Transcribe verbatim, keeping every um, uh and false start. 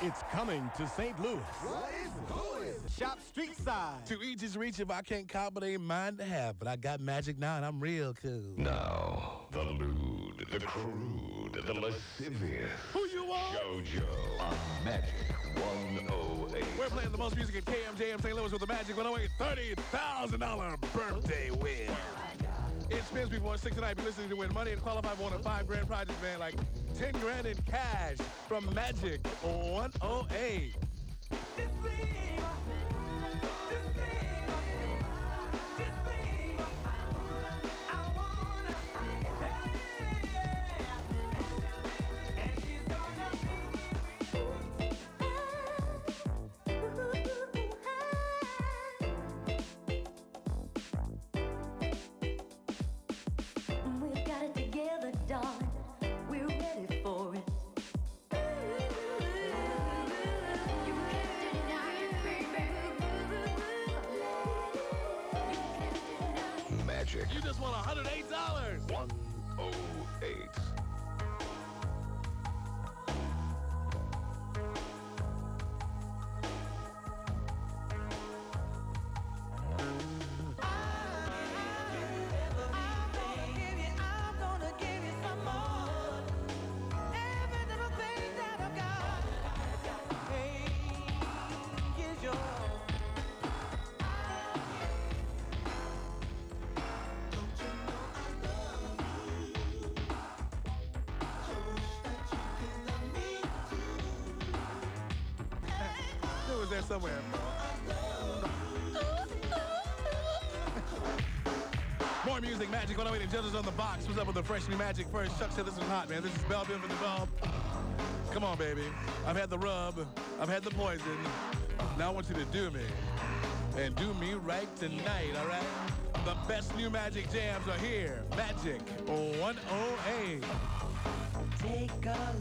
It's coming to Saint Louis. What is Louis? Shop street side. To each his reach. If I can't cop it, ain't mine to have. But I got magic now, and I'm real cool. Now, the lewd, the crude, the lascivious. Who you are? JoJo on Magic one oh eight. We're playing the most music at K M J M Saint Louis with the Magic one oh eight thirty thousand dollars birthday win. It spins before six tonight. Be listening to win money and qualify for one of five grand prizes, man, like ten grand in cash from Magic one oh eight. You just won one hundred eight dollars. one oh eight. It was there somewhere. More music, Magic one oh eight and Judges on the Box. What's up with the fresh new Magic first? Chuck said this is hot, man. This is Bell Biv from the Bell. Come on, baby. I've had the rub. I've had the poison. Now I want you to do me. And do me right tonight, all right? The best new Magic jams are here. Magic one oh eight. Take a